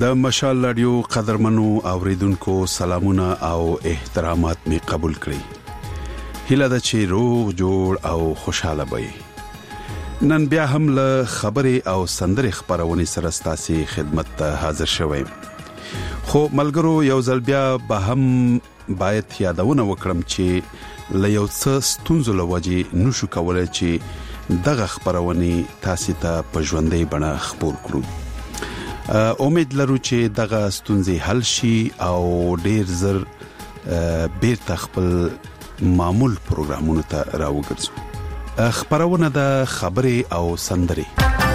د مشال رادیو قدرمنو اوریدونکو سلامونه او احترامات می قبول کړئ. هیله ده چې روغ جوړ او خوشاله وئ. نن بیا هم له خبرې او سندرې خبرونې سره ستاسو خدمت ته حاضر شوم. خو ملګرو یو ځل بیا به هم باید یادونه وکړم چې له یو څه ستونزو لوجې نشو کولای چې دغه خبرونې تاسو ته په ژوندۍ بڼه خبر کړو. امید لرو چې دغه ستونزې حل شي او ډیر زر بیرته خپل معمول پروګرامونو ته راوګرځو. خبرونه د خبرې او سندرې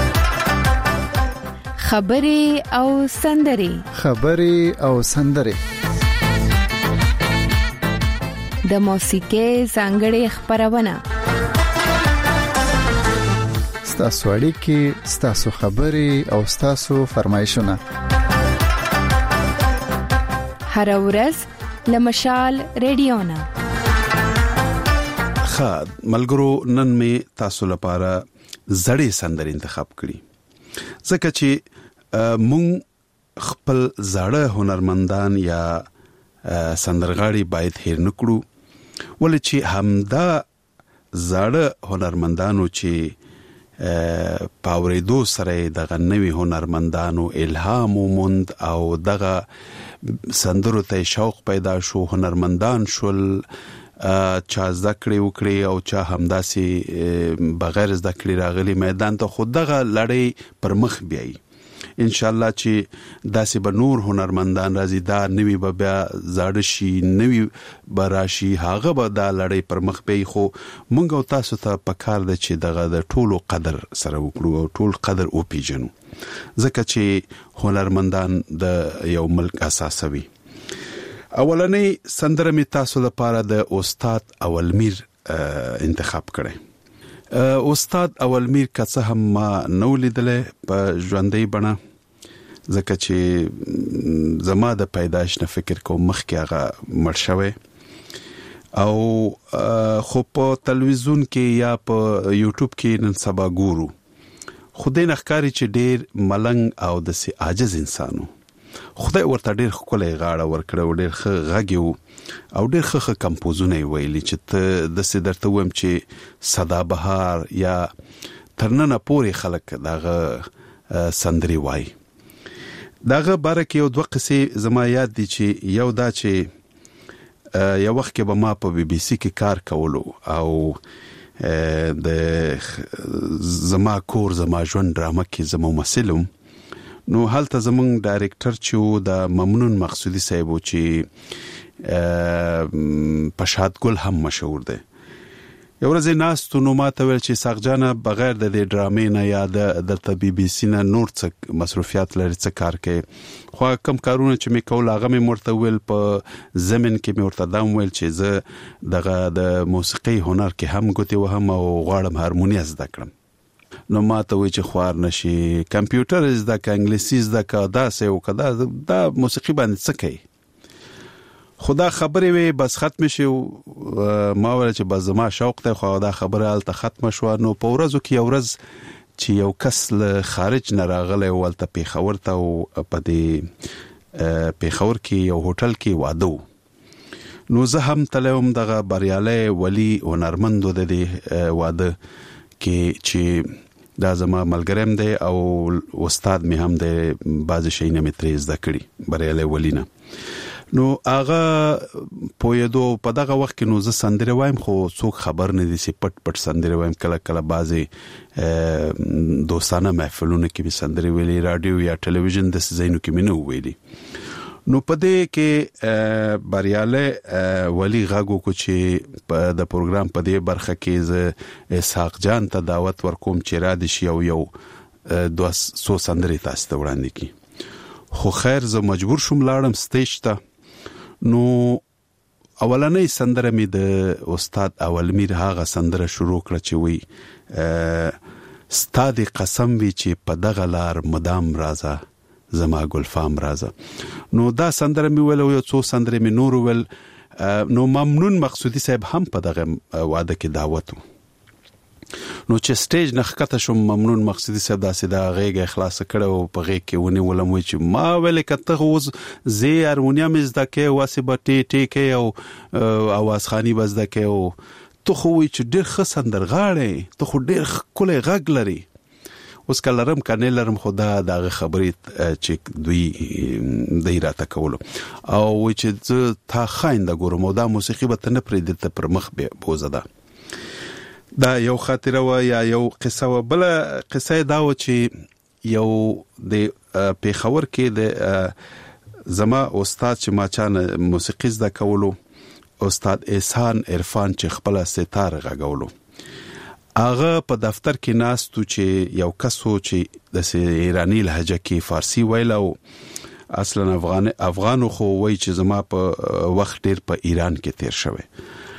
د موسیقۍ ځانګړې خبرونه ستاسو اړیکې، ستاسو خبرې او ستاسو فرمایشونه هر ورځ لمشال رادیو نه. خاد ملګرو نن می تاسو لپاره زړې سندرې انتخاب کړې ځکه چې مونږ خپل زړه هنرمندان یا سندرغاړي باید هیر نکړو، ولې چې همدا زړه هنرمندانو چې پاوریدو سره دغه نوې هنرمندانو الهام وموند او دغه سندرو ته شوق پیدا شو، هنرمندان شول، چا ذکر وکړي او چا همداسي بغیر ذکر راغلي میدان ته خود دغه لړۍ پر مخ بیاي. ان شاء الله چې داسې به نور هنرمندان راځي، دا نوی به بیا زاړه شي، نوی به راشي، هغه به دا لړۍ پر مخ بیاي. خو مونږ او تاسو ته پکار ده چې دغه د ټولو قدر سره وکړو او ټول قدر وپیژنو، ځکه چې هنرمندان د یو ملک اساسوي. اولنې سندره می تاسو لپاره د استاد اولمیر انتخاب کړي. استاد اولمیر کڅه هم ما نو لیدله په ژوندۍ بڼه، ځکه چې زما د پیدائش نه فکر کوم مخکې هغه مړ شوی او خو په تلویزیون کې یا په یوټیوب کې نن سبا ګورو. خدای نخکاری چې ډیر ملنګ او د سي عاجز انسانو، خدای ورته ډیر خپلې غاړه ورکړه، ډیر ښه غږیو او ډیر ښه کمپوزونه ویلي چې د سیدرته ویم چې صدا بهار یا ترننه پوري خلک دغه سندري وای. دغه بارکه یو دوه قصې زما یاد دي چې یو دا چې یو وخت کې به ما په بي بي سي کې کار کولو او د زما کور زما ژوند ډرامه کې زما ممثلم، نو هلته زمونږ ډایرکټر چې د ممنون مقصودی صاحب چې پشاد ګل هم مشهور دی، یو ورځ ناستو نو ماته ویل چې ساغجانه بغیر د دې ډرامې نه یا د بي بي سي نه نور څه مصروفیات لري، څه کار کوي. خو کم کارونه چې مې کول هغه مې مرته ویل په زمين کې مې ورته دام ویل چې زه دغه د موسیقي هنر کې هم ګوتې وهم او غواړم هارمونی زده کړم. نو ماته وی چې خوار نشي، کمپیوټر زده کا، انګلیسي زده کا، دا سه او کدا دا موسیقي باندې څه کوي. خدا خبرې وي بس ختم شي. ما ول چې بس ما شوق ته خو دا خبره الته ختم شو. نو په ورځو کې یو ورځ چې یو کس له خارج نه راغلی ولته پیښور ته او په دې پیښور کې یو هوټل کې واده، نو زه هم تلم دغه بریاله ولی هنرمند د دې واده کې چې دا زما ملګریم دی او استاد می هم دی، بعض شي نه مترې زده کړی بریاله ولینا. نو هغه پویدو په دغه وخت کې نو زه سندره وایم، خو څوک خبر نه دي چې پټ پټ سندره وایم. کله کله بعضي دوستانه محفلونه کې به سندره ویلي، رادیو یا ټلویزیون د زینو کې مینه ویلي. نو پدې کې بریاله ولی غاګو کو چې د پروګرام په دې برخه کې ز اسحاق جان ته دعوت ورکوم چې را دي شي او یو 200 سندري تاسو ته وړاندې کی. خو خیر زه مجبور شوم لاړم سټیج ته. نو اولنې سندره می د استاد اولمیر هغه سندره شروع کړه چې وی ستاد قسم وی چې په دغه لار مدام رازه زما ګلفام رازه. نو دا سندره می ول او یو څو سندره می نور ول. نو ممنون مقصودی صاحب هم په دغه واده کې دعوت. نو چې سټیج نه ښکته شم ممنون مقصدي صاحب داسې دا غېږه خلاص کړو په غېږ کې ونیولم وای چې ما ویل کته اوس زه هارمونیم زده کې واسه به ټي او اواز خاني بس زده کې او ته خو وای چې ډېر ښه سندرغاړی ته خو ډېر ښکلی غږ لري اوس کلرم کنه لرم خدا دغه خبرې چې دوی راته کولو او وای چې زه تا خاینده ګورم او دا موسیقي به ته نه پرېږدي ته پر مخ بوزه ده دا یو خاطره و یا یو قصه و بل قصه دا و چې یو د پیښور کې د زما استاد چې ما چانه موسیقي زده کولو استاد احسان عرفان چې خپل ستار غږولو هغه په دفتر کې ناستو چې یو کسو چې د ایرانی لهجه کې فارسی ویلو اصلا افغانو خو وای چې زما په وخت ډیر په ایران کې تیر شوی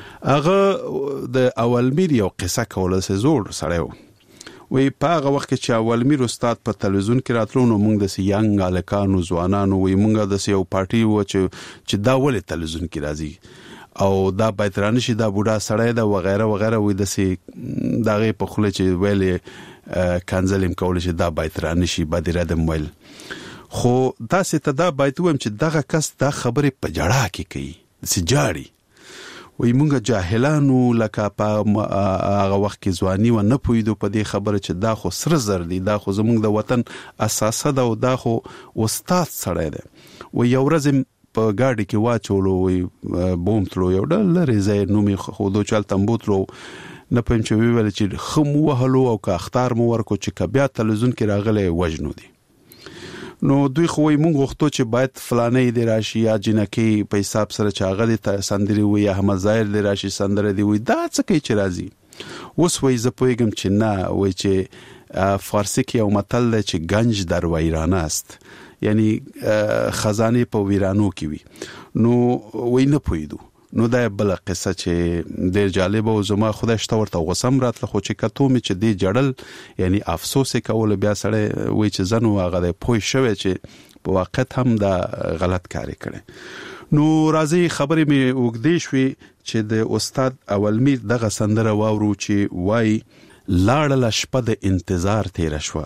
هغه د اولمیر یو قصه کوله سه زوړ سړیو وی په هغه وخت چې اولمیر استاد په تلویزیون کې راتلو نو موږ د یانګ الکانو ځوانانو وی موږ د یو پارټي و چې دا ولې تلویزیون کې راځي او دا بیترانه شي دا بوډا سړی دا وغیرہ وغیرہ وی د دغه په خله چې ویلې کانزلیم کول چې دا بیترانه شي بعد ردم ویل خو دا ست دا بیتوم چې دغه کس دا خبره په جړه کې کوي سجاړي وی مونږه جاهلانو لکه په هغه وخت کې ځواني و نه پویدو په دې خبره چې دا خو سره زر دی دا خو زمونږ د وطن اساسه ده او دا خو استاد سره ده و یو ورځ په ګاډي کې واچولو وی بوم تلو یو ډل لري زې نومي خو دوه چل تمبوتلو نه پم چې ویل چې خم وهلو او کا اختار مو ورکو چې کبیا تلویزیون کې راغله وجنو دي نو دوی خو مونږ غوښتو چې باید فلانې دی راشي یا جنکی په حساب سره چاغه دي سندري وي احمد ظاهر دی راشي سندره دی وي دا څه کوي چې راځي اوس وای ز پویګم چې نه وای چې فارسی کې یو متل دی چې گنج در ویرانه است یعنی خزانه په ویرانو کې وي نو وای نه پویدو نو دا بل قصه چې ډیر جالب او زما خدای شته ورته غوسم راتله خو چې کتو می چې دی جړل یعنی افسوس کول بیا سره وای چې زنو هغه د پوي شوی چې په واقعیت هم دا غلط کاری کړي نو راځي خبرې می وګدې شوې چې د استاد اولمیر دغه سندره واورو چې وای لاړه شپه د انتظار تیر شو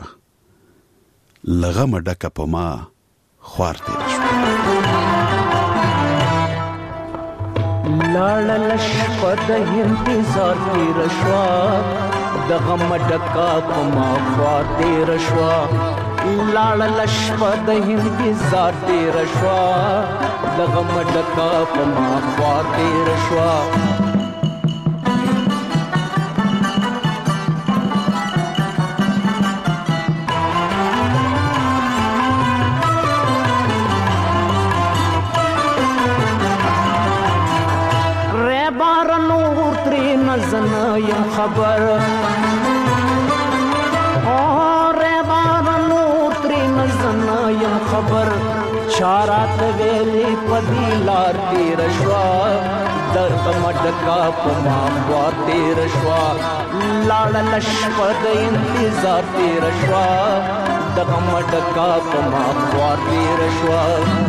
لغم ډکه په ما خوار تیر شو لاړل شپه د انتظار تیر شوا د غم ډکا په ما خوار تیر شوا لاړل شپه د انتظار تیر شوا د غم ډکا په ما خوار تیر شوا یم خبر اور بار نور تری نزن یم خبر چارات ویلی پدی لار تیر شوا درد مڈکا پما خوار تیر شوا لاړل شپه د انتظار تیر شوا دغه مډکا پما خوار تیر شوا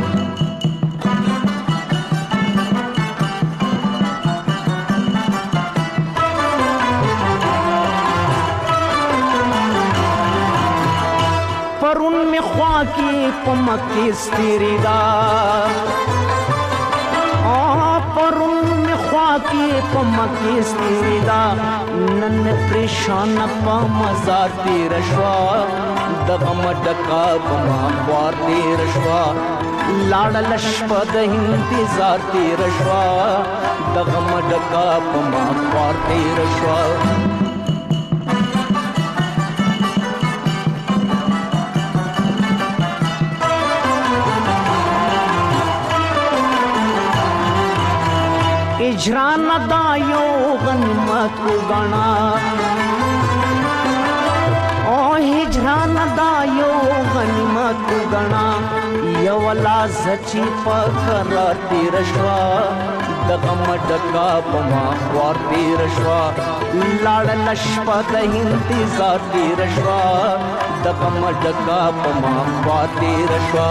پرون می خوا کی پمکی ستیری دا پرون می خوا کی پمکی ستیری دا نن پریشان پا مزار تیر شوا دغه مډکا پما خوار تیر شوا لاړل شپه د انتظار تیر شوا دغه مډکا پما خوار تیر شوا هجران دا یو غنیمت وګڼا او هجران دا یو غنیمت وګڼا یو لاس چې پکړه تیر شوا دغه مډکا پما خوار تیر شوا لاړل شپه د انتظار تیر شوا دغه مډکا پما خوار تیر شوا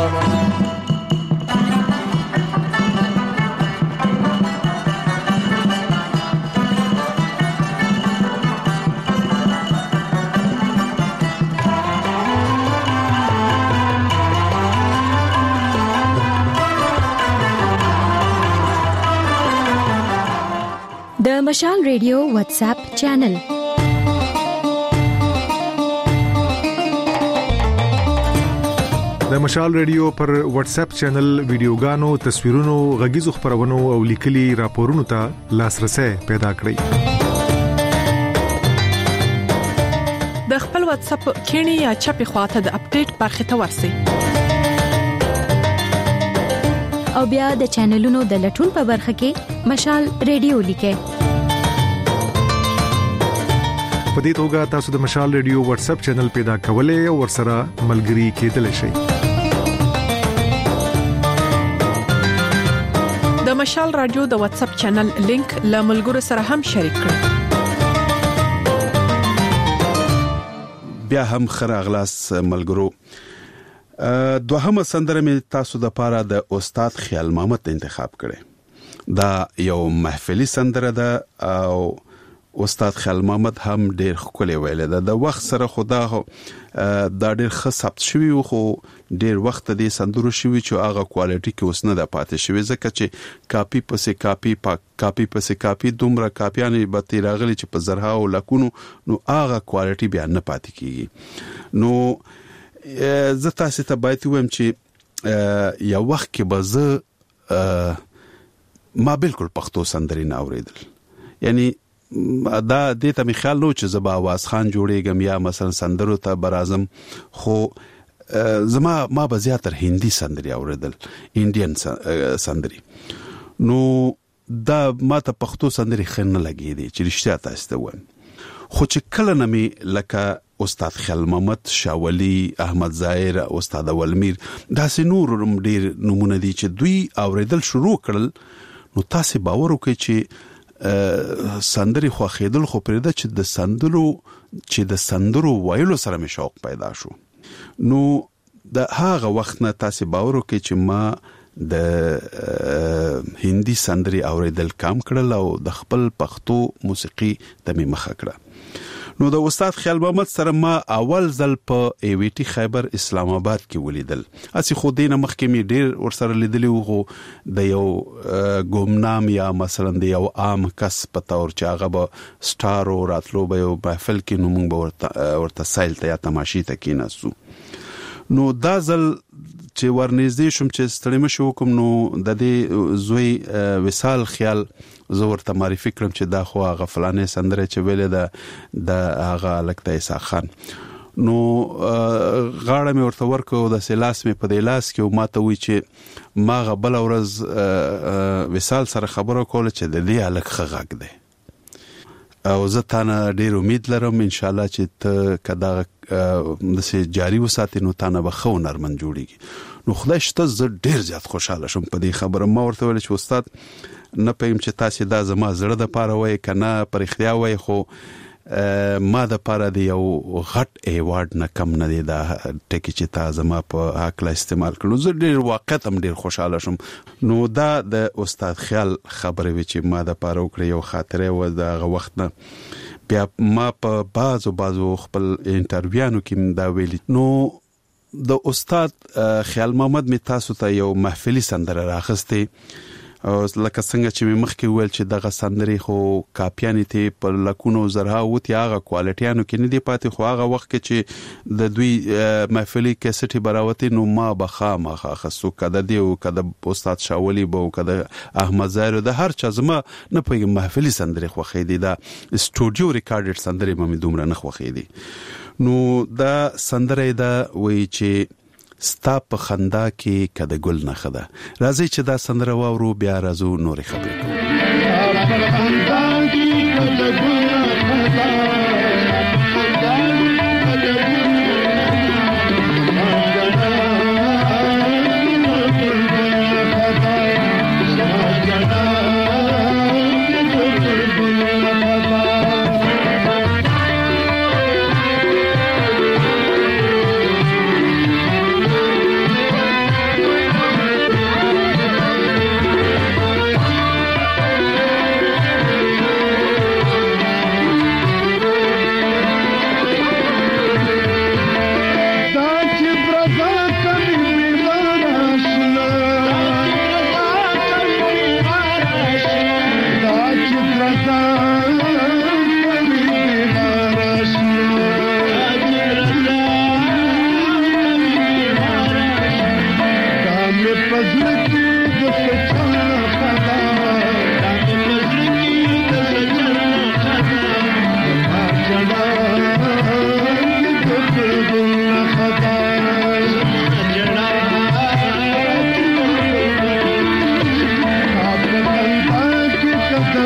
د مشال ریډیو واتس اپ چینل. د مشال ریډیو پر واتس اپ چینل ویډیوګانو، تصویرونو، غږیزو خبرونو او لیکلي راپورونو ته لاسرسي پیدا کړئ. د خپل واتس اپ کینی یا چپی خواته د اپډیټ برخه ته ورسئ. او بیا د چینلونو د لټون په برخه کې مشال ریډیو لیکئ. په دې توګه تاسو د مشال ریډیو واتس اپ چینل پیدا کولای او ورسره ملګري کېدلی شئ. د مشال رادیو د واتس اپ چینل لینک له ملګرو سره هم شریک کړئ. بیا هم خراغلاس ملګرو. دوهمه سندره می تاسو د پاره د استاد خیال محمد انتخاب کړي. دا یو محفلي سندره ده او استاد خیال محمد هم ډیر ښکلی ویل ده. د وخت سره خدا دا ډیر ښه ثبت شوی خو ډیر وخت دې سندرو شوی چې هغه کوالټي کې اوس نه د پاتې شوی، ځکه چې کاپی پسې کاپی دومره کاپیانې به تیراغلي چې په زرها او لکونو نو هغه کوالټي بیا نه پاتې کیږي. نو زه تاسو ته باید وایم چې یو وخت کې به زه ما بالکل پښتو سندرې نه اوریدل، یعنی دا دې ته می خیال نو چې زبا आवाज خان جوړېږم یا مثلا سندرو ته برازم، خو ما به زیاتره هندي سندرې اوریدل، انډین سندرې. نو دا ما ته پښتو سندرې خنه لګېدې چې رښتیا تاسو ته وایم. خو چې کله نمي لکه استاد خیال محمد، شاولی، احمد ظاهر، استاد ولمیر، داسې نور ډیر نمونه دي چې دوی اوریدل شروع کړل، نو تاسو باور وکړئ چې سندري خو خېدل خو پرېده چې د سندرو وایلو سره مې شوق پیدا شو. نو د هغه وخت نه تاسو باور وکړئ چې ما د هندي سندري اوریدل کم کړل او د خپل پښتو موسیقي ته مې مخه کړه. نو د استاد خیال محمد سره ما اول ځل په ای وی ټی خیبر اسلام آباد کې ولیدل. اسی خو دینه مخکې می ډیر ورسره لیدلی وو د یو ګمنام یا مثلا د یو عام کس په تور چې هغه به سټار او راتلو به یو محفل کې نو موږ ورته سایل ته یا تماشې ته کېناستو. نو دا ځل چې ورنږدې شم چې ستړی مشو کوم، نو د دې زوی وصال خیال زه ورته معرفي کړم چې دا خو هغه فلانه سندره چې ویلې ده د هغه لکته عیسی خان. نو غاړه مې ورته ورکو د سلاس مې په دلاس کې او ماته وی چې ما غبل ورځ وصال سره خبرو کوله چې د دې الک خغاک ده او زه تانه ډیر امید لرم ان شاء الله چې ته کدا د سي جاری وساتې نو تانه به خو نرمن جوړيږي. نو خدای شته زه ډیر زیات خوشاله شم په دې خبره. ما ورته ویل چې استاد نه پېم چې تاسو دا زما زړه د پاره وای کنه پر اختیار وای، خو ما د پاره دی یو غټ ایوارډ نه کم نه دی دا ټکی چې تاسو ما په حق استعمال کړو. زه ډیر واقعا هم ډیر خوشاله شم. نو دا د استاد خیال خبره وی چې ما د پاره وکړ یو خاطره و د وخت نه. بیا ما په بازو خپل انټرویوانو کې دا ویلي. نو د استاد خیال محمد می تاسو ته یو محفلي سندره راخسته او لکه څنګه چې مخکې ویل چې دغه سندري خو کاپیانې ته په لکونو زرها وتی هغه کوالټیانو کې نه دی پاتې، خو هغه وخت کې چې د دوی محفلي کیسټي براوتی نو ما بخامه خاصو کده دی او کده استاد شاولی بو کده احمد ظاهر د هر چا زما نه پېږم محفلي سندري خو خېدی دا سټوډیو ریکارډډ سندري مې دومره نه خو خېدی. نو دا سندره دا وی چې ستا په خندا کې کده ګل نه خده. راځي چې دا سندره واورو بیا راځو نورې خبرې کوو.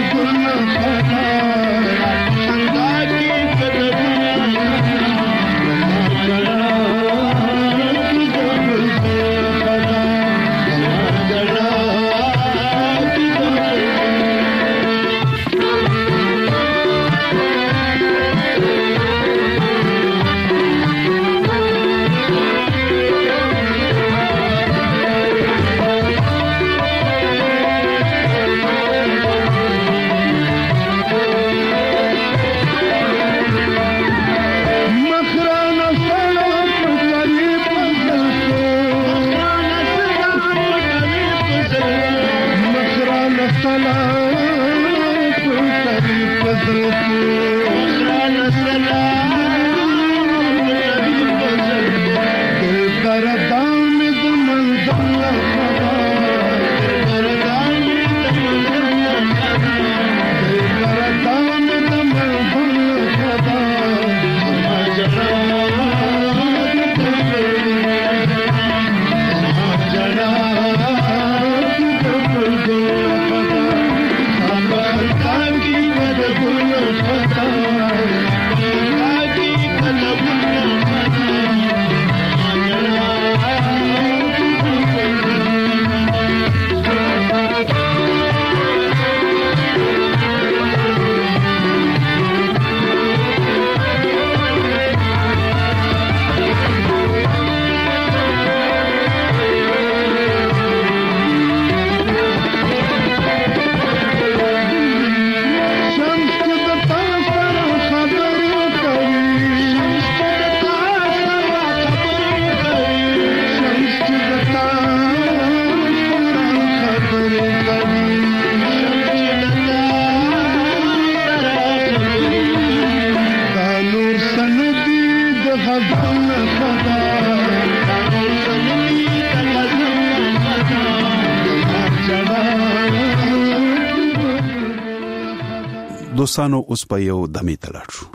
دوستانو اوس په یو دمي تلاړ شو.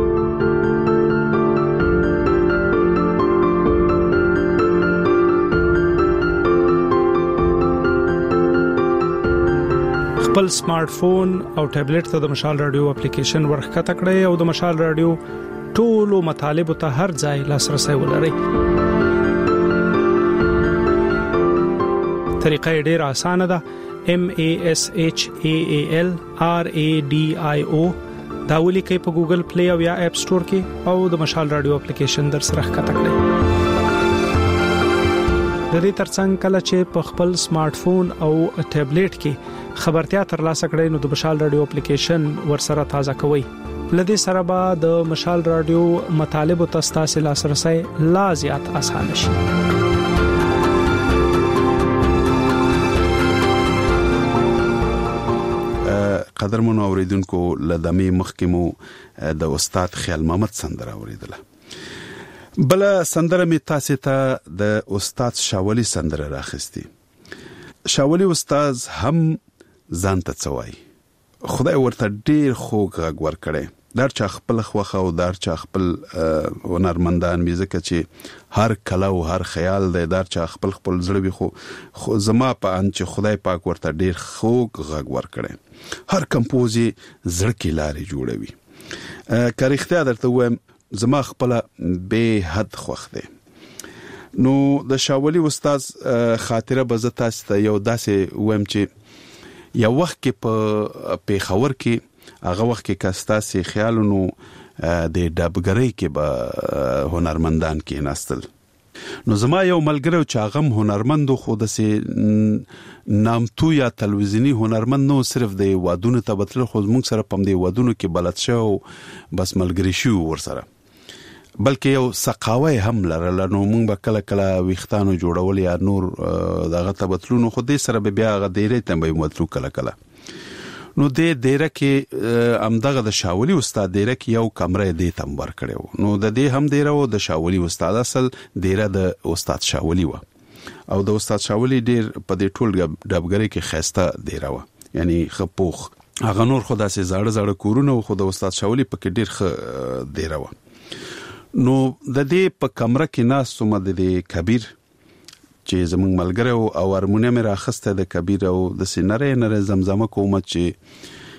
خپل سمارټ فون او ټابلیټ ته د مشال رادیو اپلیکیشن ورخکته کړئ او د مشال رادیو ټولو مطالب ته هر ځای لاسرسي ولرئ. طریقه ډېره اسانه ده. MASHAAL RADIO دا ولیکئ په ګوګل پلی او یا اپ سٹور کې او د مشال رادیو اپلیکیشن در سره ښکته کړئ. د دې ترڅنګ کله چې په خپل سمارټ فون او ټابلیټ کې خبرتیا ترلاسه کړئ نو د مشال رادیو اپلیکیشن ورسره تازه کوئ. لدې سره به د مشال رادیو مطالب او تاسو لاسرسي لا زیات آسان شي. قدرمنو اوریدونکو لدمي مخکمو د استاد خیال محمد سندره اوریدله. بل سندره می تاسو ته د استاد شاولی سندره راخستی. شاولی استاد هم ځان ته څوای. خدای ورته ډیر خوږ غږ ورکړي. در چا خپل خوخه او در چا خپل هنرمندان میزه چې هر کله او هر خیال دی در چا خپل زړه وي خو زما په ان چې خدای پاک ورته ډیر خوږ غږ ورکړي. هر کمپوزي زړه کې لارې جوړوي. کاریختیا درته وایم زما خپل به حد خوښ دی. نو د شاولی استاد خاطره به زه تاسو ته یو داسې وایم چې یو وخت کې په پیښور کې هغه وخت کې کاستاسي خیالونو د ډبګرۍ کې به هنرمندان کې ناستل. نو زما یو ملګری چې هغه هنرمند خو د سي نامتو یا تلویزیونی هنرمند نو صرف د وادونو ته بتل خو موږ سره پم دی وادونو کې بلد شو بس ملګری شو ورسره بلکې یو سقاوي هم لرل. نو موږ به کله کله ویختانو جوړول یا نور دغه ته بتلونو خو دې سره بیا غ ډیره ته به متلو کله کله. نو د دیره کې امدغه د شاولی استاد دیره کې یو کمره دې تم ور کړو. نو د دې هم دیره او د شاولی استاد اصل دیره د استاد شاولی و او د استاد شاولی ډیر په دې ټول ډبګری کې خسته دیره و یعنی خپوخ هغه نور خدا سي زړه کورونه خو د استاد شاولی په کې ډیر دیره و. نو د دې په کمره کې ناس سوم د کبیر چې زمونږ ملګری او هارمونیم راخسته د کبیر او د سینره زمزمه کومه چې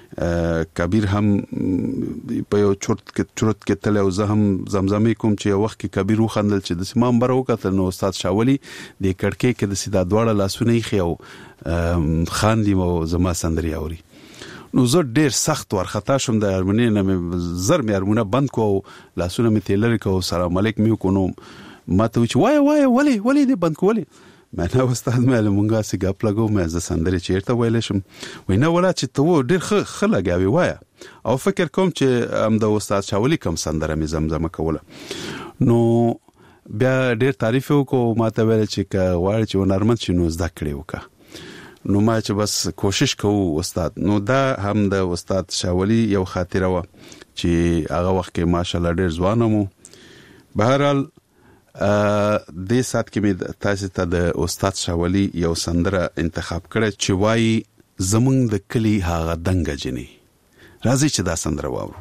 کبیر هم په یو چرت کې تل او زه هم زمزمه کوم چې یو وخت کې کبیر وخندل چې د سیمام برو کتل نو استاد شاولی د کړکۍ کې د سیدا دواړه لاسونه یې خو خان دی او زما سندري اوري نو زه ډیر سخت ورختا شم د هارمونی نه زر مې هارمونه بند کو لاسونه مې تلری کو سلام علیک مې کو نو ماته وای ولی دې بند کولې مې نو استاد مې مونږه سي غپ لګو مې ز سندري چیرته ویل شم وینا ولا چې ته ډیر خلګاوي وای او فکر کوم چې ام د استاد شاولی کوم سندره مې زمزمه کوله نو بیا ډیر تعریف وکړو ماته ویل چې غواړي چې ونرمن شنو زده کړی وکړه نو ما چې بس کوشش کوو استاد نو دا هم د استاد شاولی یو خاطره و چې هغه وخت کې ماشالله ډیر ځوان مو بهرحال د سات کې مې تاسو ته د استاد شاولی یو سندره انتخاب کړه چې وای زمونږ د کلی هغه دنګ جنې راځي چې دا سندره واورو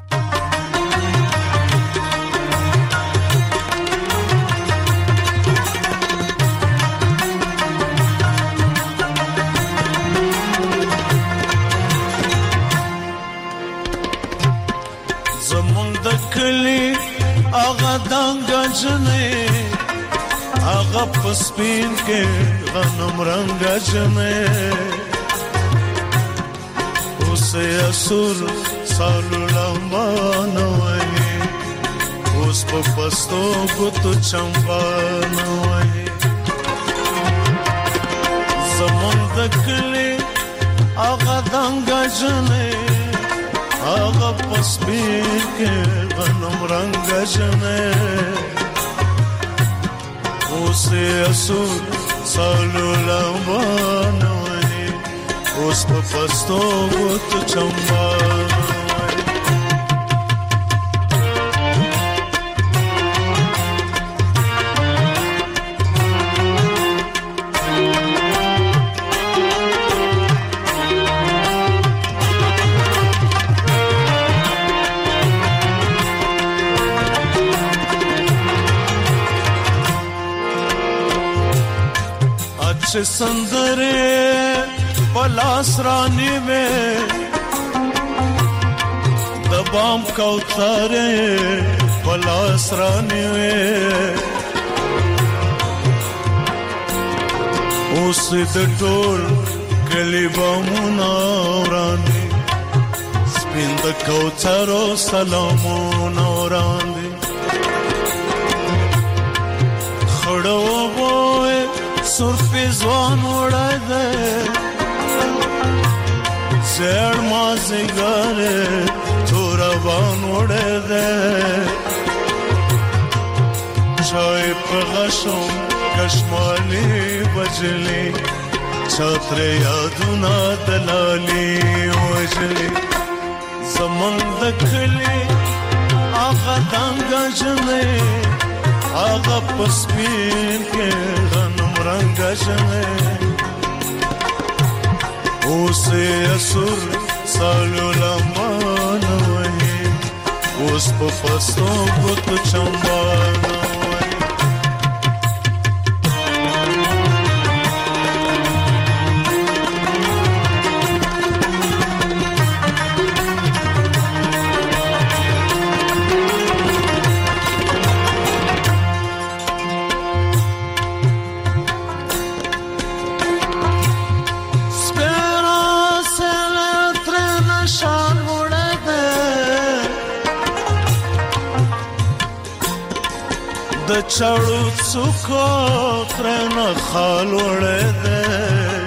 زمونږ د کلی هغه دنګ جنې هغه پسپین کې غنم رنگ جنې اوسه اسور سالو لمبانو وای اوس په پستو ګوتو چمبانو وای زمون د کلی هغه دنګ جنې هغه پسپین کې غنم رنگ جنې اوسه اسور سالو لمبانو وای اوس په پستو ګوتو چمبانو سندره پلاس رانی میں دبام کوثرے پلاس رانی میں اوس د ټول کلی بامونا ورانی سپین د کوثرو سلامونا ورانی خړو وای سرفی زوان وڑای دے زیر مازگارے تورا بان وڑای دے چای پغشم کشمالی بجلی چاتر یادونا دلالی وجلی زمان دکلی آغا دنگا جنے آغا پسپین کے غنم رنگ جنے اوسے اسور سالو لمان وحی اوس پا پستو گت چمبان چړو څوکو ترنه خال وړې ده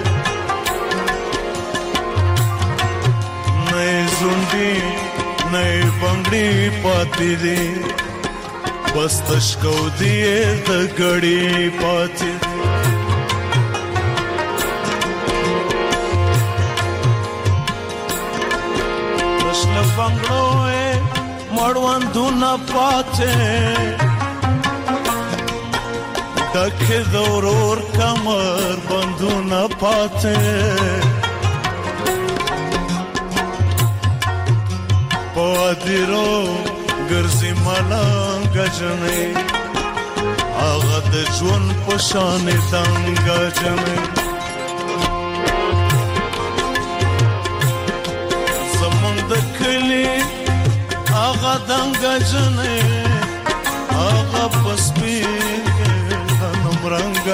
نه زوندي نه بنگړي پاتې دي بس تشکو دی د غړي پاتې پښنه بنگړو مړوندو نه پاتې دکھ دورور کمر بندو نہ پاتے پادیرو گرزی ملان گجنے آغد جون پشان دنگ گجنے زمان د کلی هغه دنګ جنې هغه پسپی نمرنګ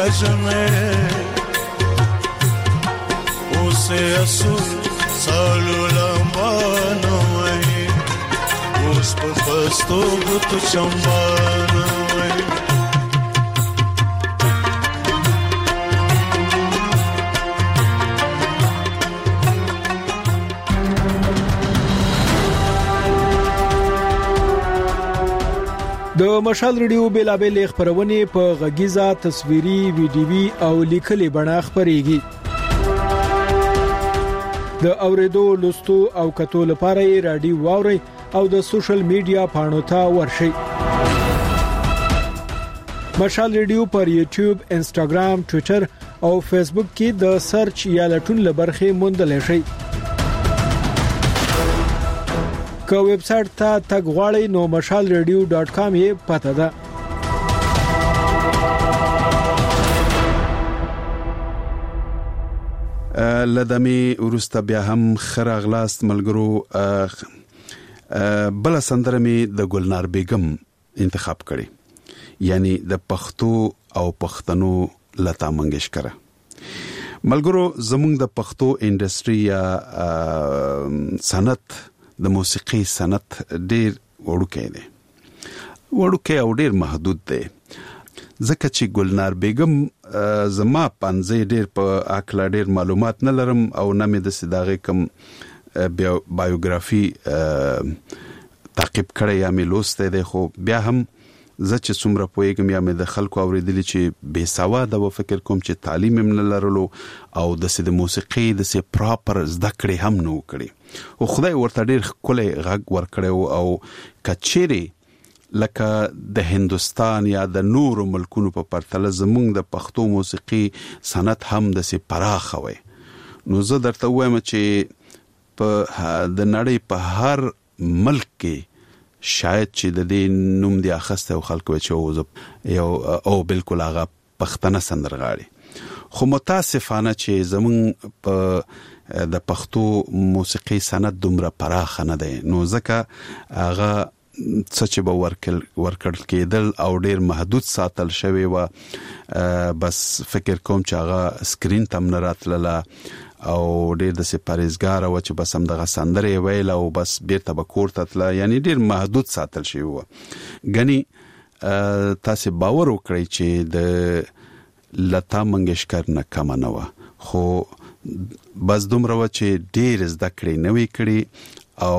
جنې اوسه اصول سالو لمبانو وي اوس په پستو غوتو چمبانو وي د مشال ریډیو بیلابل خبرونه په غږیزه تصویري ویډیوي او لیکلي بڼه خبريږي د اوریدو لوستو او کتو لپاره رادیو واوري او د سوشل میډیا پاڼو ته ورشي مشال ریډیو پر یوټیوب انستګرام ټوئیټر او فیسبوک کې د سرچ یا لټون لبرخه موندل شي که ویب سټ ته تګ غواړئ نو mashalradio.com یې پته ده لدمي ورسته بیا هم خراغلاست ملګرو بل سندره می د ګلنار بیگم انتخاب کړي یعنی د پښتو او پښتنو لتا منګیشکر ملګرو زموږ د پښتو انډستری یا صنعت د موسیقي صنعت ډیر وړوکی او ډیر محدود دی ځکه چې ګلنار بیگم زما پنځه ډیر په اکلا ډیر معلومات نه لرم او نه مې د صداغه کم بایوګرافي تعقیب کړی یا مې لوسته دی خو بیا هم زه چې څومره پوهیږم یا مې د خلکو اوریدلی چې بے سواده و فکر کوم چې تعلیم هم نه لرلو او د موسیقي د پراپر زده کړې هم نه وکړي او خدای ورته ډیر کله غږ ورکړو او کچيري لکه د هندستان یا د نورو ملکونو په پرتله زموږ د پښتو موسیقي صنعت هم د پراخه وي نو زه درته وایم چې په د نړۍ په هر ملک کې شاید چې د دې نوم دی اخسته او خلکو چې یو او بالکل هغه پښتنه سندرغاړي خو متاسفانه چې زمون په د پښتو موسیقي صنعت دومره پراخه نه دی نو ځکه هغه څه به ورکړل کېدل او ډیر محدود ساتل شوی و بس فکر کوم چې هغه سکرین تم نه راتلله او ډیر د سپاریزګار او چې بس هم د غسندرې ویل او بس بیرته به کور ته تل یعنی ډیر محدود ساتل شوی و غني تاسو باور وکړئ چې د لتا منګیشکر نه کم نه و خو بس دومره و چې ډیر زده کړې نوې کړې او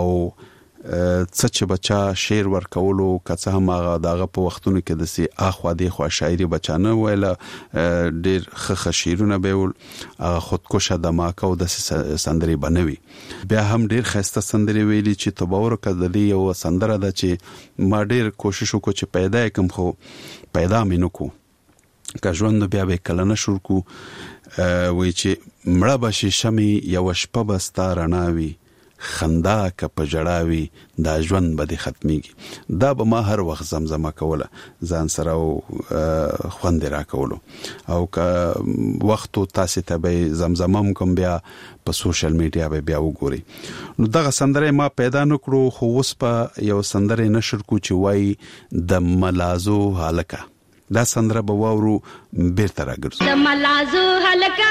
څه چې بچا شعر ورکولو کڅه هم هغه دغه په وختونو کې د سي اخوا دی خو شاعري بچانه ویل ډیر خخ شعرونه به ول خودکشه دماکه او د سندري بنوي بیا هم ډیر خسته سندري ویلي چې تباور کړه د یو سندره ده چې ما ډیر کوشش وکړ چې پیدا کم خو پیدا مینو کو که ژوند بیا به کله نشور کو وای چې مړه بشي شمي یو شپه بستا رڼاوي خندا که په جړاوي دا ژوند به ختميږي دا به ما هر وخت زمزمه کوله ځان سره خوند را کولو او که وخت تاسو ته به زمزمه کوم بیا په سوشل میډیا به بیا وګوري نو دغه سندره ما پیدا نکړو خو اوس په یو سندره نشر کو چې وای د ملازو هلکا دا سندره به وورو بیرته راګرځو د ملازو هلکا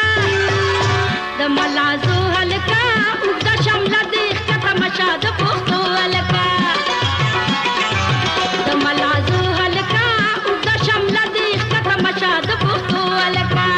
د شمله دې کته مشاد پوښتو هلکا د ملازو هلکا د شمله دې کته مشاد پوښتو هلکا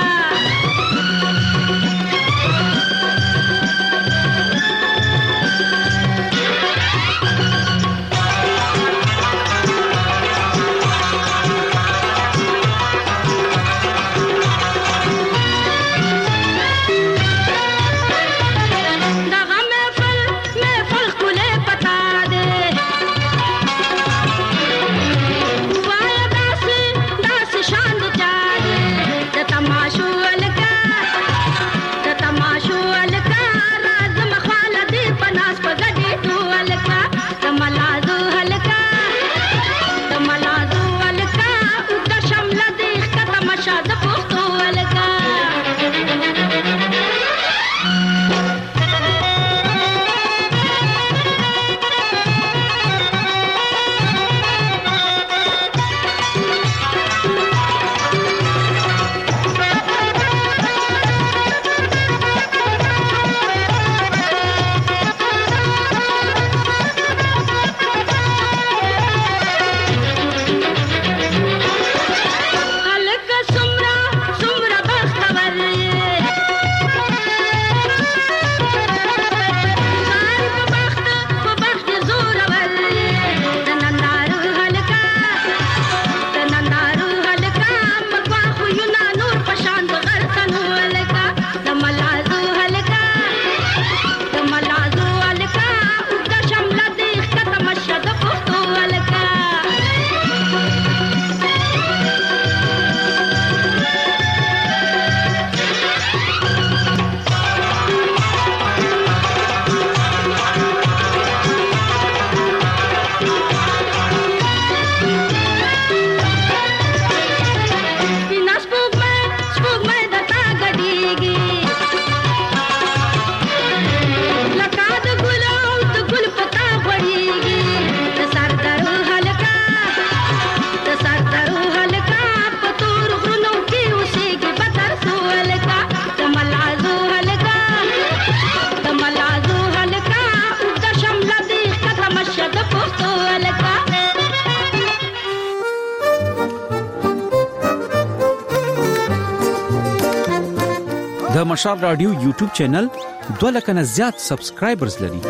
مشال رادیو یوټیوب چینل 2 لک نه زیات سبسکرایبرز لري.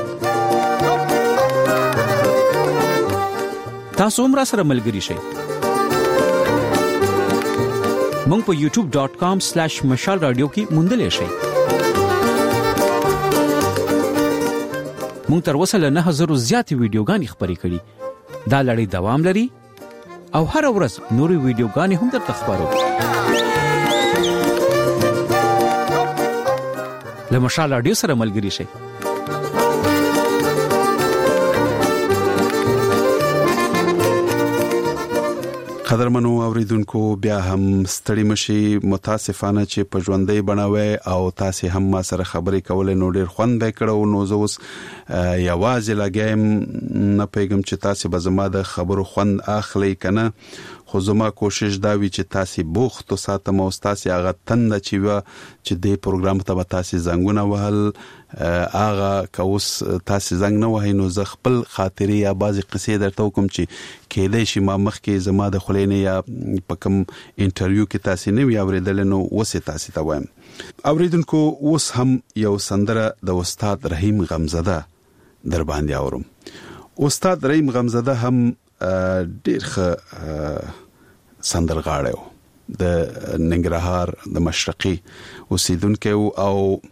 تاسو هم راسره ملګري شئ. مونږ په youtube.com/مشال رادیو کې موندلې شئ. مونږ تر اوسه له 9000 زیاتې ویډیوګانې خپرې کړې. دا لړۍ دوام لري او هر ورځ نورې ویډیوګانې هم درته خپرو. له مشال رادیو سره ملګري شئ. قدرمنو اوریدونکو بیا هم ستړي مشي، متاسفانه چې په ژوندۍ بڼوي او تاسو هم ما سره خبرې کولې نو ډیر خوند به کړو. نو زه اوس یوازې لګم نه پیغام چې تاسو به زما د خبرو خوند اخلي کنه، خو زما کوشش دا وی چې تاسو بوخت ساتم او تاسو هغه تند چې د پروګرام ته تاسو زنګونه وهل هغه کوس تاسو زنګ نه وهي. نو زه خپل خاطرې یا بعضی قصې درته کوم چې کېدای شي ما مخکې زما د خلینې یا په کوم انټرویو کې تاسو نه وی اوریدل نو وسه تاسو ته وایم. اوریدونکو اوس هم یو سندره د استاد رحیم غمزده در باندې اورم. استاد رحیم غمزده هم ډیر ښه سندرغاړی و، د ننګرهار د مشرقي اوسیدونکی او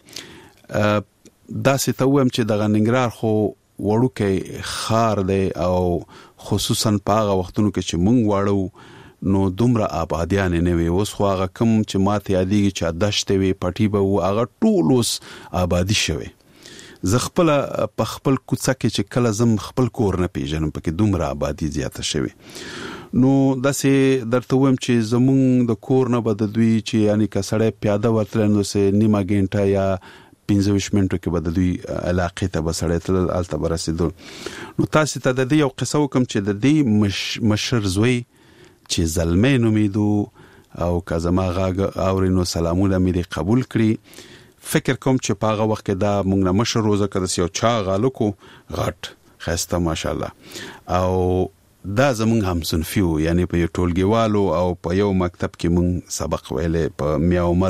داسې ته وایم چې د ننګرهار خو وړوکی خار دی او خصوصا په هغه وختونو کې چې مونږ واړو نو دومره آبادیان نه وي. اوس خو هغه کم چې ماته یادېږي چې دشت وي پټي به و هغه ټول اوس آبادی شوی. زه خپل په خپل کوڅه کې چې کله زم خپل کور نه پیژنم پکې دومره آبادی زیاته شوی. نو داسې درته وایم چې زمونږ د کور نه به د دوی چې یعنی که سړی پیاده ورتل نو سه نیمه غنټه یا 15 منټو کې به د دوی علاقې ته به سړی تل الته برسېدو. نو تاسو ته د دې یو قصه وکم چې د دې مشر زوی چې زلمې نومیدو او که زما غاګ اورینو سلامونه مې قبول کړی. فکر کوم چې په هغه وخت کې دا مونږ نه مشر روزه کړ یو چا غالکو غټ خسته ماشاءالله او دا زمونږ هم صنفیو یعنی په یو ټولګیوالو او په یو مکتب کې مونږ سبق ویلې په میا عمر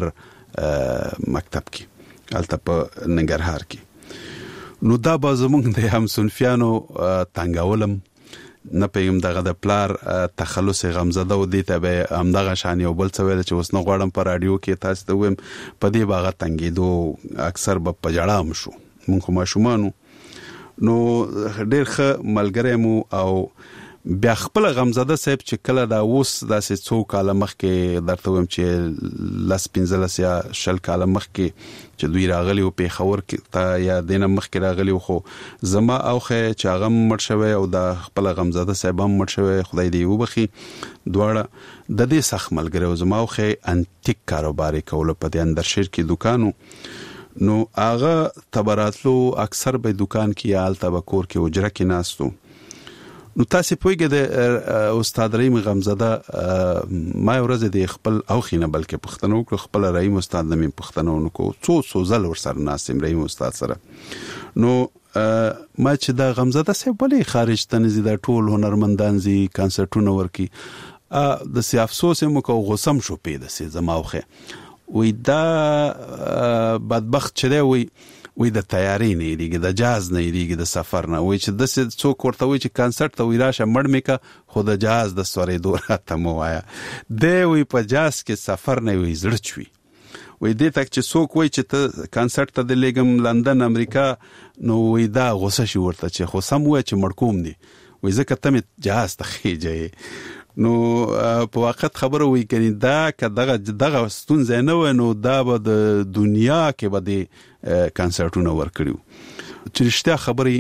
مکتب کې البته په ننګرهار کې. نو دا به زمونږ د هم صنفیانو تنګولم نه پېم دغه د پلار تخلص غمزده او دیته به هم دغه شان یو بل څه ویل چې اوس نه غواړم په رادیو کې تاسو ته ویم په دې باغ تنګېدو اکثر به پجړام شو مونږ ما شومانو. نو ډېر ښه ملګری مو او بیا خپل غمزده صاحب چې کله دا اوس داسې څو کاله مخکې درته ویم چې لاس 15 یا 10 کاله مخکې چې دوی راغلی او په خور کې تا یا دینه مخکې راغلی خو زما اوخه چې هغه مړ شوی او دا خپل غمزده صاحب هم مړ شوی خدای دې وبخي. دواړه د دې سخت ملګری او زما اوخه انټیک کاروبار کول په دې اندرشیر کې دکانو. نو هغه تبراتلو اکثر به دکان کې یا التبکور کې اجره کې ناستو. نو تاسو پوهیږئ د استاد رحیم غمزده ما ورځ د خپل اوخینه بلکې پښتنو خپل رحیم استاد نمې پښتنو کو څو زل ور سره ناسم رحیم استاد سره. نو ما چې دا غمزده سه بلې خارج تنزي د ټول هنرمندان زی کنسرټونه ورکی د سی افسوس مو کو غوسم شو پیدا سي زماوخه وې دا بدبخت چره وې د تیاری نه دیګه د جاز نه دیګه د سفر نه وې چې د څوک ورته وې چې کنسرت ته وې راشه مړ میکا خود جاز د سورې دوره ته مو وایا دی وې په جاز کې سفر نه وې زړه چوي وې دې تک چې څوک وې چې ته کنسرت ته د لګم لندن امریکا نو وې دا غوسه شي ورته چې خو سم وې چې مړکوم دي وې ځکه ته جاز ته خېجې. نو په وخت خبره وی کني دا که دغه ستونزه نه و نو دا به د دنیا کې به د کنسرټونه ورکړو چې رښتیا خبري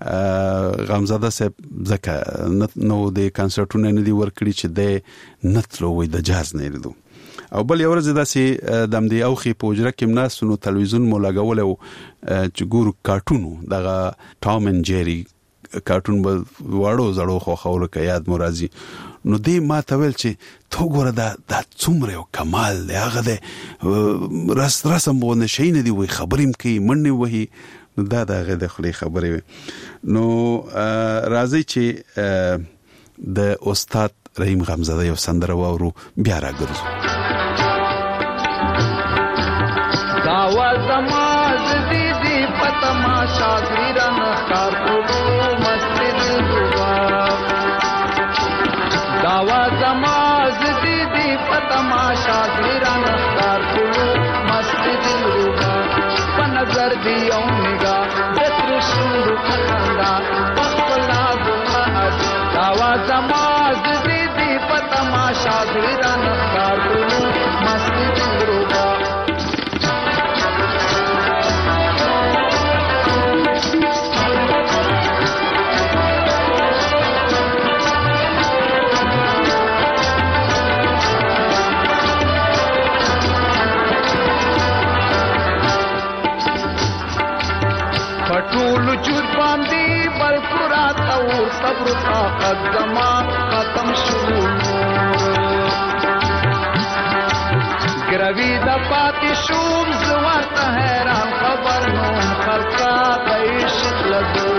غمزده صاحب ځکه نو د کنسرټونه نه دی ورکړي چې د نتلو وي د جاز نه لري. او بل یو ورځ داسې دم دی اوخي پوجره کې مناس نو تلویزیون مو لګول او چې ګورو کارټونو دغه ټام اند جيري کارټون به واړو زړو خو خول کې یاد مرضی. نو دی ما ته ویل چې تو ګوره دا څومره یو کمال دی هغه د رسم ونه شي نه دی وي خبرېم کوي منډه وهي دا دغه د خلی خبرې. نو راځي چې د استاد رحیم غمزده یو سندره واورو بیا راګرځو. گاو شاگران اختار کلو مست دلربا په نظر دی او نگاه دتر شندو خندا خپلا ګماد داوا زماز دی په تماشا شاگران اختار کلو مست دلربا پټول جود باندې بل قرات او صبر طاقت زما ختم شو ګروي د پاتې شوم زورته حیران خبر نو خلقا عشق لګو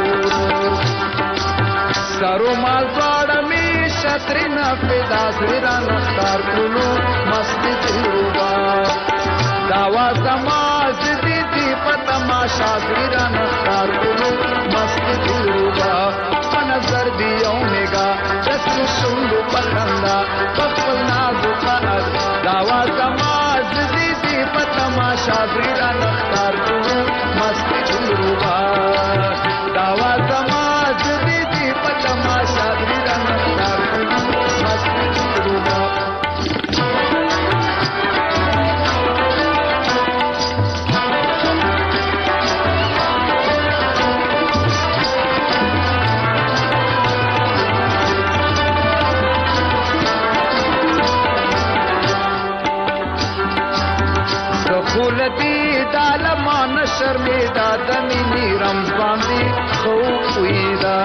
سرو مال ځړ می شترنا پیدا زیران اختار کولو مست دلربا داوا زماز دی پتما شاگران اختار کولو مست دلربا په نظر دی او نگاه دتر شندو پخندا خپل نازو قنات داوا زماز دی پتما شاگران اختار کولو مست دلربا داوا زماز دی پتما شاگران اختار کولو مست دلربا خولتی دالمان شرمیدا دمینی رمضان دی خویدا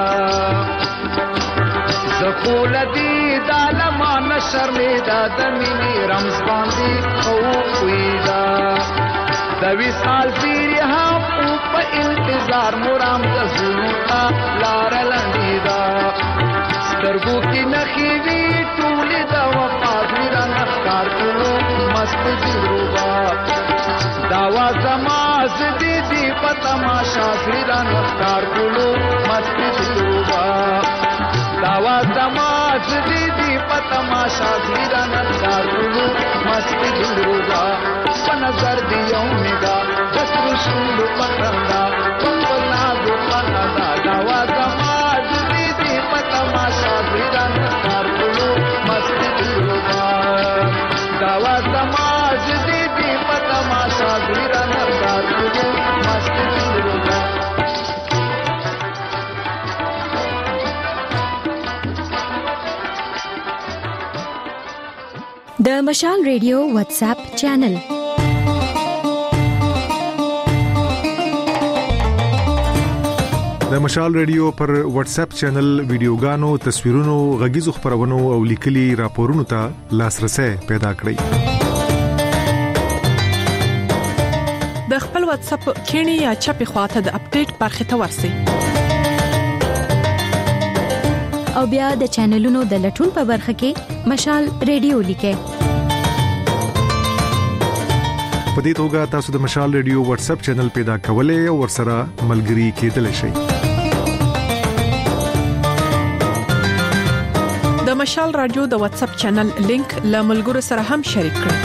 زخولتی دالمان شرمیدا دمینی رمضان دی خویدا دوی سال زیری هم او پا انتظار مرام دزلوتا لار لندیدا سترگو کی نخیوی تولی دا وفاز میران اختار کلو مست دلربا داوا زماز دی پتما شاگران اختار کولو مست دلربا داوا زماز دی پتما شاگران اختار کولو مست دلربا په نظر دی او نگاه دتر شندو پخندا خپل نازو قندا داوا زماز دی پتما شاگران اختار کولو مست دلربا داوا زماز دی پتما شاگران اختار کولو مست دلربا د مشال ریډیو واتس اپ چینل د مشال ریډیو پر واتس اپ چینل ویډیوګانو تصویرونو غږیزو خبرونو او لیکلي راپورونو ته لاسرسي پیدا کړئ د خپل واتس اپ کینی یا چپی خواته د اپډیټ برخه ته ورسئ او بیا د چینلونو د لټون په برخه کې مشال ریډیو لیکه په دې توګه تاسو د مشال ریډیو واتس اپ چینل پیدا کولای او ورسره ملګري کېدلی شئ د مشال رادیو د واتس اپ چینل لینک له ملګرو سره هم شریک کړئ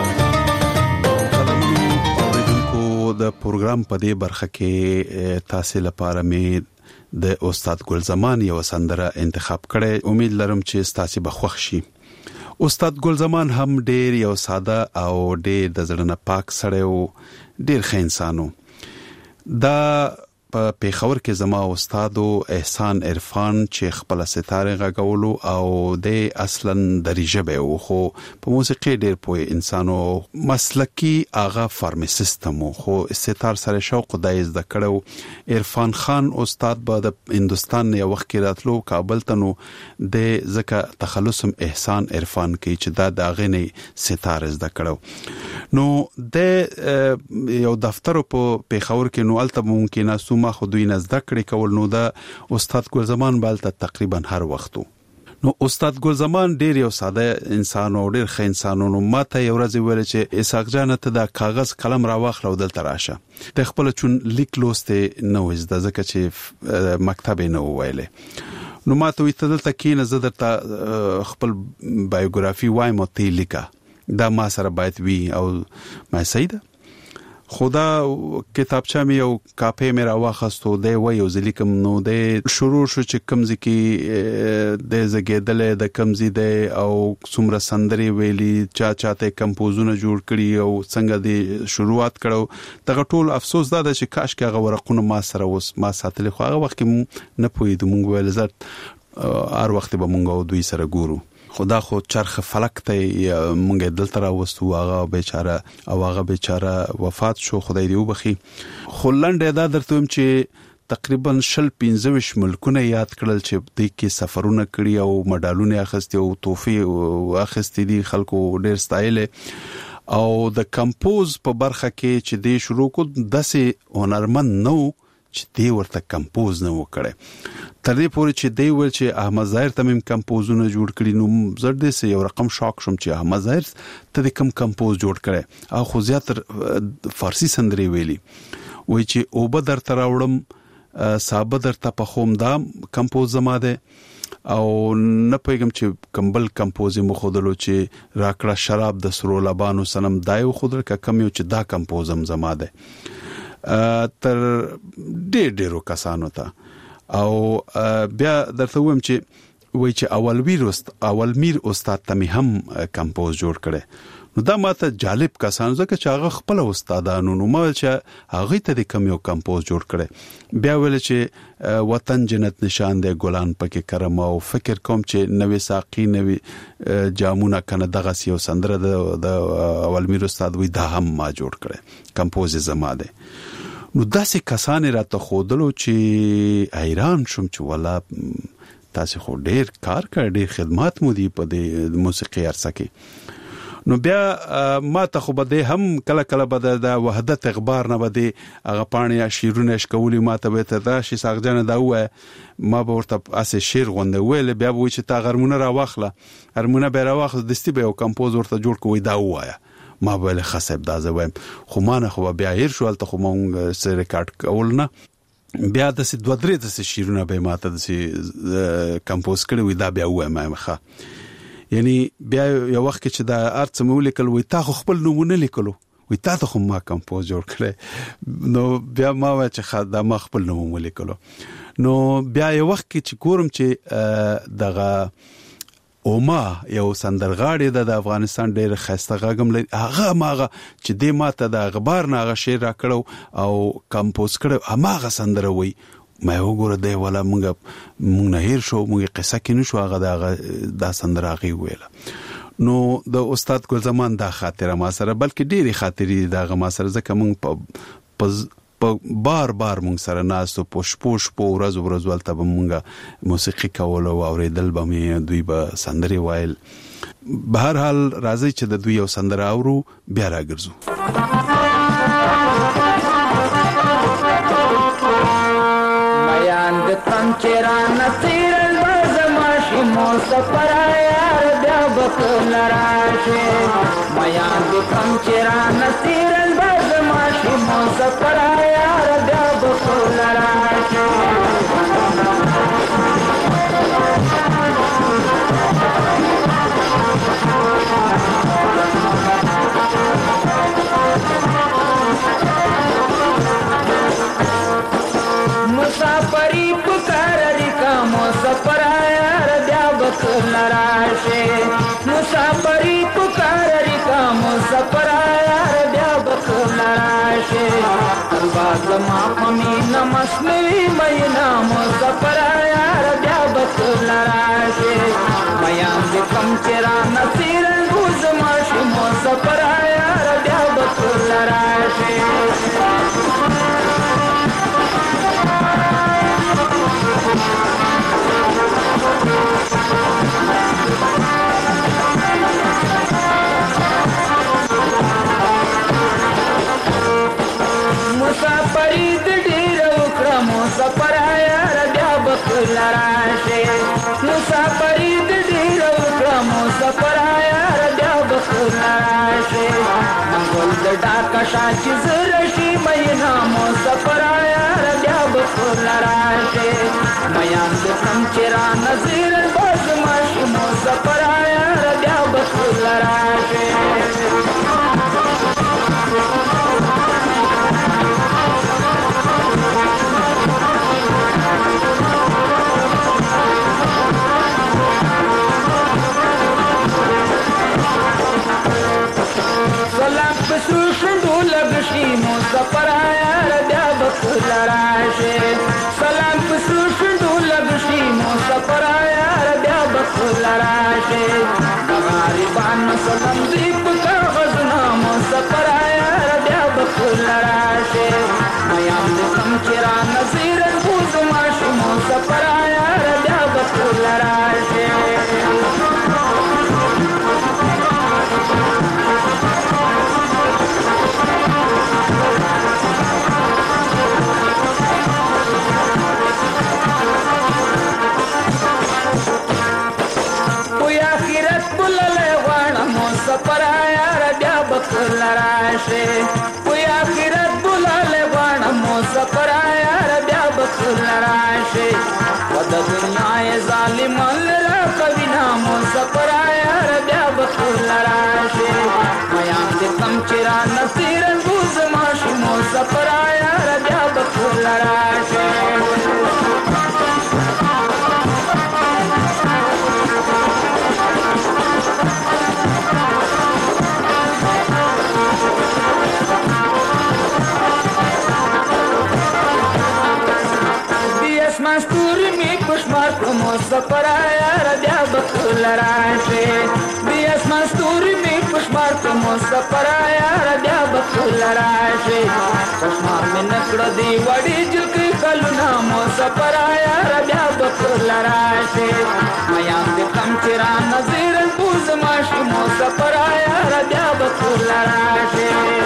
د پروګرام په دې برخه کې تاسو لپاره مې د استاد ګلزمان یو سندره انتخاب کړې امید لرم چې تاسو به خوښ شي استاد ګلزمان هم ډېر یو ساده او ډېر د زړه نه پاک سړی او ډېر ښه انسانو دا په پیښور کې زما استاد احسان عرفان چې خپل ستاره غاغولو او د اصلا دریجه او خو په موسیقي ډېر پوهه انسانو مسلکی اغا فارماسیستم خو ستار سره شوق دایز د کړو عرفان خان استاد به د هندستان یو وخت کې راتلو کابل ته نو د زکه تخلصم احسان عرفان کې چې دا داغنه ستاره زده کړو نو د یو دفتر په پیښور کې نو الته ممکن است ما خو دوی نزد کړی کول نو دا استاد ګلزمان بالته تقریبا هر وختو نو استاد ګلزمان ډیر یو ساده انسان او ډیر ښه انسان نو ماته یو ورځ ویل چې اسحاق جان ته دا کاغذ قلم راواخلو دلته راشه د خپل چون لیک لوسته نو زده ځکه چې مکتب نه ویلې نو ماته وی ته دلته کې نه زه درته خپل بایوګرافي وایم او ته لیکه دا ما سره باید وي او ما سیده خدا کتابچه مې او کاپي مې راواخستو دی و یو ځلیکم نو د شروع شو چې کمزې کې د زګیدل د کمزې دی او څومره سندري ویلي چاته کمپوزونه جوړ کړي او څنګه د شروعات کړو دغه ټول افسوس دا چې کاش کې هغه ورقونه ما سره اوس ما ساتل خو هغه وخت کې نه پوهیدم مونږ ول زړه هر وخت به مونږ او دوی سره ګورو خدا خو چرخ فلک ته مونږ دلته راوستو هغه بیچاره وفات شو خدای دې وبخي خو لنډه دا درته ویم چې تقریبا 15 ملکونه یاد کړل چې د کې سفرونه کړی او مډالونه اخیستي او تحفې اخیستي دي خلکو ډېر ستایل او د کمپوز په برخه کې چې د شروع کو داسې هنرمند نو چې دی ورته کمپوز نه وکړي تر دې پورې چې دی ول چې احمد ظاهر تمیم کمپوزونه جوړ کړي نو زړه دې سه یو رقم شاک شوم چې احمد ظاهر ته د کمپوز جوړ کړي او خو زیاتر فارسی سندري ویلي وای چې او به در تراوړم صاحب در ته په خوم دا کمپوز زما ده او نه پېګم چې کمبل کمپوز مخودلو چې راکړه شراب د سرو لبانو سنم دایو خودل کم یو چې دا کمپوزم زما ده تر ډېرو کسانو ته او بیا درته ویم چې وای چې اول میر استاد ته هم کمپوز جوړ کړي نو دا ماته جالب کسان زکه چې هغه خپل استادانو نو ما چې هغه ته د کم یو کمپوز جوړ کړي بیا ویل چې وطن جنت نشان دی ګلان پکې کرم او فکر کوم چې نوې ساقي نوې جامونه کنه دغه یو سندره د اول میر استاد وی دا هم ما جوړ کړي کمپوز زما ده نو داسې کسان راته خودلو چې حیران شوم چې ولا تاسو خو ډیر کار کړی ډیر خدمات مو دي په د موسیقي ارسه کې نو بیا ما ته خو بده هم کله کله بده د وحدت اخبار نه بده هغه پانی شیرونه شکولي ما ته به ته شي ساغجن دا و ما به ورته اسه شیر غونډه ویل بیا و چې تا غرمونه را واخله هرمونه به را واخله دستی به یو کمپوز ورته جوړ کوی دا وایا ما به له خصب دا زویم خو ما نه خو بیا هیر شو الته خو مونږ سره ریکارډ کول نه بیا د سې دوه درې د شیرونه به ماته د سې کمپوز کړی وي دا بیا وایم ما یعنی بیا یو وخت چې دا ارڅ مو لیکل وي تا خپل نمونه لیکلو وي تا ته خو ما کمپوز جوړ کړی نو بیا ما و چې دا ما خپل نمونه لیکلو نو بیا یو وخت چې ګورم چې دغه اوما یو سندرغاړي د افغانستان ډېر خسته غږم لري هغه ماغه چې د ماته د اخبار نه هغه شعر را کړو او کمپوز کړو هغه سندره وي ما وګوره دی ولا مونږ نه هیر شو مونږ قصه کې نشو هغه د سندره غي ویل نو د استاد ګل زمان دا خاطره ما سره بلکې ډېری خاطرې دا ما سره ځکه مونږ بار مونږ سره ناسو پوش په ورځ ولته به مونږه موسیقي کول او اوریدل به مې دوی به سندري وایل به هر حال راځي چې د دوی یو سندره اورو بیا راګرځو میان د پنچرا نصیر البزماشي مو سفر یار بیا بکل راشه میان د پنچرا نصیر البزماشي مو سفر یار بیا بکل راشه مسافری پکار کا مسافر یار بیا بکل راشه مسافری پکار کا مسافر یار بیا بکل راشه الباز ما پمی نمسنوی مینا مسافر یار بیا بکل راشه میان د کم چرا نصیر روز ماشي مسافر یار بیا بکل راشه مسافری د ډیر وکړه مسافر یار بیا بکل راشه مسافری د ډیر وکړه مسافر یار بیا بکل راشه منګل د ډاکا شاچ زرشي مینا مسافر یار بیا بکل راشه میان د کم چرا نظیر باز ماشي مسافر یار بیا بکل راشه بخلراشه سلام پسرو شندو لګشي مو سفر یار بیا بخلراشه غریبان سلام دې په کاغذنا مو سفر یار بیا بخلراشه میام دې کم چیرې نظیر بوز ماشو مو سفر یار بیا بخلراشه سفر یار بیا بخلراشه وی اخرت بولاله غواړه مو سفر یار بیا بخلراشه ود دنیا ظالمان را کوینا مو سفر یار بیا بخلراشه میام دې کم چیرې نصیر بوز ماشو مو سفر یار بیا بخلراشه مستوري می پښمار کوم سفر یار بیا بخلراشه بیاس مستوري می پښمار کوم سفر یار بیا بخلراشه پښمار می نکړه دی وړي جګي کلنا مو سفر یار بیا بخلراشه میام دې کم چیرې نظیر بوز ماشو مو سفر یار بیا بخلراشه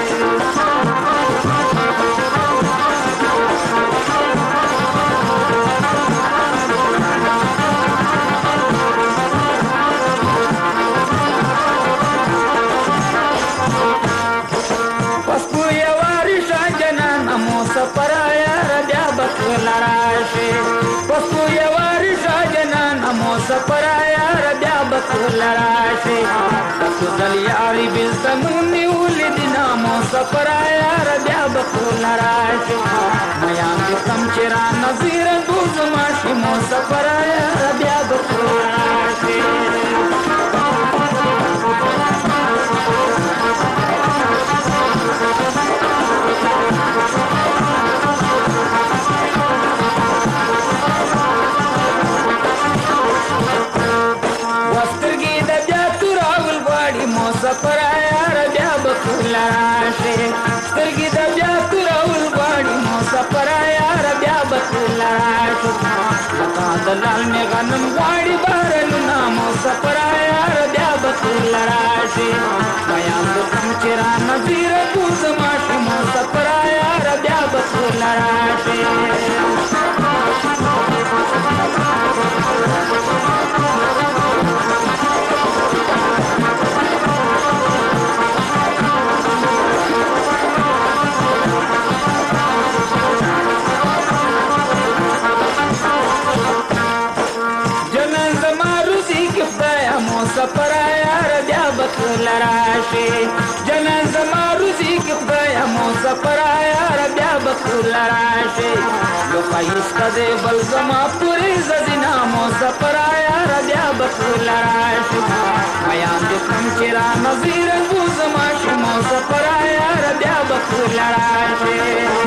سفر یار بیا بخلراشه پسو یواری شاجنان مو سفر یار بیا بخلراشه پسو دل یاری بزمونی ولدنا مو سفر یار بیا بخلراشه میام دې کم چیرې نظیر دوز ماشي مو سفر یار بیا بخلراشه سفر یار بیا بخلراشه سترګې د بیا تورول غواړي مو سفر یار بیا بخلراشه لکه د لال مې غنم غواړي بارلونه مو سفر یار بیا بخلراشه میام دې کم چیرې نظیر بوز ماشو مو سفر یار بیا بخلراشه سفر یار بیا بخلراشه جنان زما روزي کې خدای مو سفر یار بیا بخلراشه لو پایس کده بل زما پوری زدینا مو سفر یار بیا بخلراشه میام دې کم چیرې نظیر بوز ماشو مو سفر یار بیا بخلراشه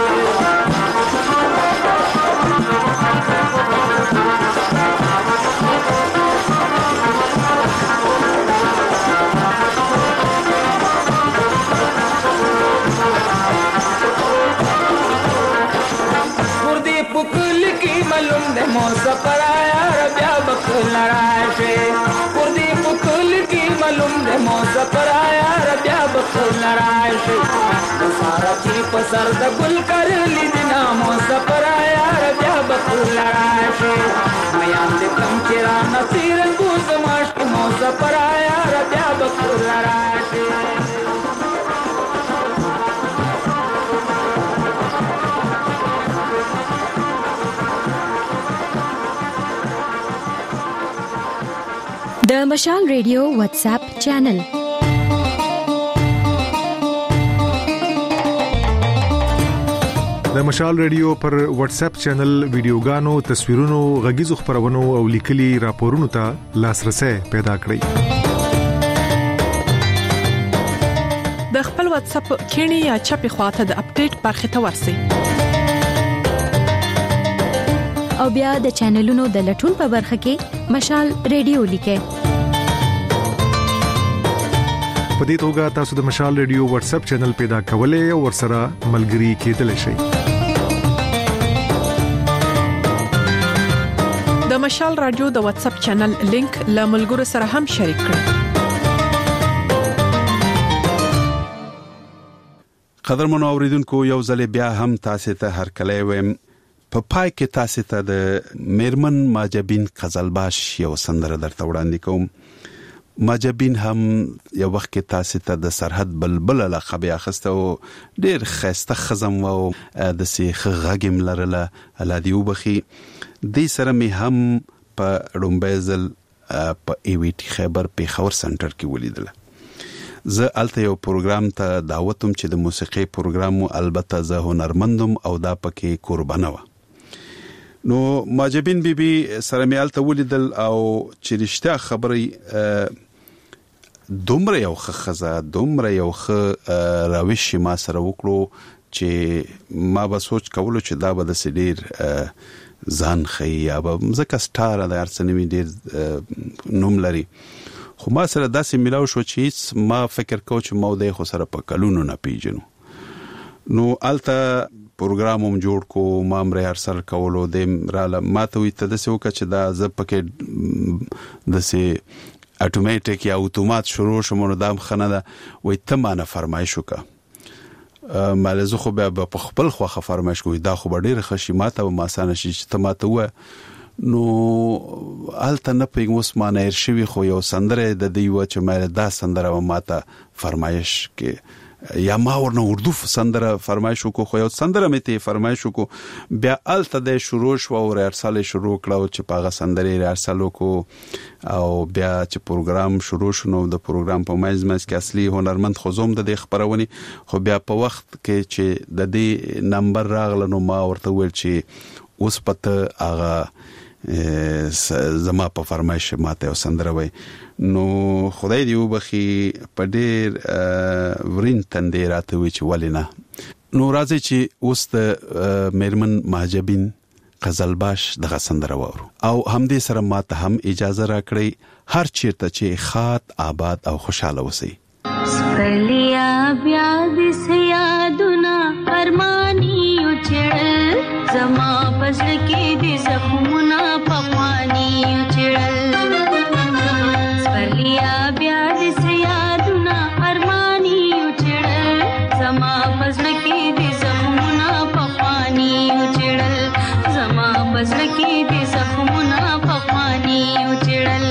پکل کی معلوم دے مو سفر یار بیا بخلراشه پردی پکل کی معلوم دے مو سفر یار بیا بخلراشه سارا چی پسر د ګل کر لیدنا مو سفر یار بیا بخلراشه میام دې کم چیرې نصیر بوز ماشو مو سفر یار بیا بخلراشه د مشال ریډیو واتس اپ چینل د مشال ریډیو پر واتس اپ چینل ویډیوګانو تصویرونو غږیزو خبرونو او لیکلي راپورونو ته لاسرسي پیدا کړئ د خپل واتس اپ کینی یا چپی خواته د اپډیټ برخه ته ورسی او بیا د چینلونو د لټون په برخه کې مشال ریډیو لیکه. په دې توګه تاسو د مشال ریډیو واتس اپ چینل پیدا کولای او ورسره ملګري کېدلی شئ. د مشال رادیو د واتس اپ چینل لینک له ملګرو سره هم شریک کړئ. قدرمنو اوریدونکو یو ځل بیا هم تاسو ته هر کله ویم په پای کې تاسو ته د میرمن ماجبین قزلباش یو سندره درته وړاندې کوم. ماجبین هم یو وخت کې تاسو ته د سرحد بلبل لقب اخیسته او ډیر خسته خزم او د سیخ غږم لرله الادی وبخي. د سره می هم په رومبزل په ای وی ټی خیبر پیښور سنټر کې ولیدله. زه الته یو پروګرام ته دعوتم چې د موسیقي پروګرام البته زه هنرمندم او دا پکې قربانه و. نو ماجبین بیبي سره می الته ولیدل او چې رښتیا خبري دومره یو خزه دومره یو راويش ما سره وکړو چې ما به سوچ کولو چې دا به د سډیر ځان خي یا به مزه کستار د ارسنوي ډیر نوم لري. خو ما سره داسې ملاو شو چې ما فکر کو چې مو د خو سره په کلونو نه پیژنو. نو الته پروګرام هم جوړ کو ما مر ارسل کولو د راله ماته وي ته د سو کچ دا ز پکې د سي اتوماتیک یا اتومات شروع شوم نو دام خنه ده وي ته ما نه فرمایش وکړه. مالزه خو به په خپل خوخه فرمایش کوي دا خو ډیره خشماته او ماسانه شي چې ته ماته و نو الته نه پیګم عثمانه ارشوي خو یو سندره د دیو چې مې دا سندره ماته فرمایش کې یا ما ورنه اردو سندره فرمایش کو خو یو سندره مې ته فرمایش کو بیا الته د شروع شو او ارسال شروع کړو چې پاغه سندره ارسال کو او بیا چې پروګرام شروع شنو د پروګرام په مېزمس کې اصلي هنرمند خزوم د خبرونی خو بیا په وخت کې چې د دې نمبر راغله نو ما ورته ویل چې اوس پته هغه زما په فرمایش ماته او سندره وای. نو خدای دی وبخي په ډیر ورین تندې راته وی چې ولینا. نو راځي چې اوس د میرمن ماجبین قزلباش دغه سندره وورو او هم دې سره ماته هم اجازه راکړي هر چیرته چې خاط آباد او خوشاله وسی. سپلیا بیا د سیادونه ارمانی چړل زما پس کې د زخمونه پخوانی چړل سپلیا بیا د سیادونه ارمانی چړل زما پس کې د زخمونه پخوانی چړل زما پس کې د زخمونه پخوانی چړل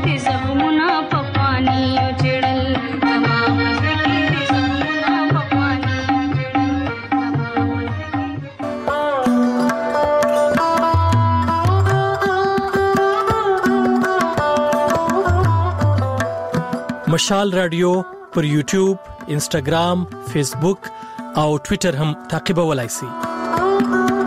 دې زخمونه په پانی چړل زما پزړه کې دې زخمونه په پانی مشال رادیو پر یوټیوب، انسټاګرام، فیسبوک او ټوئیټر هم تعقیبولای شئ.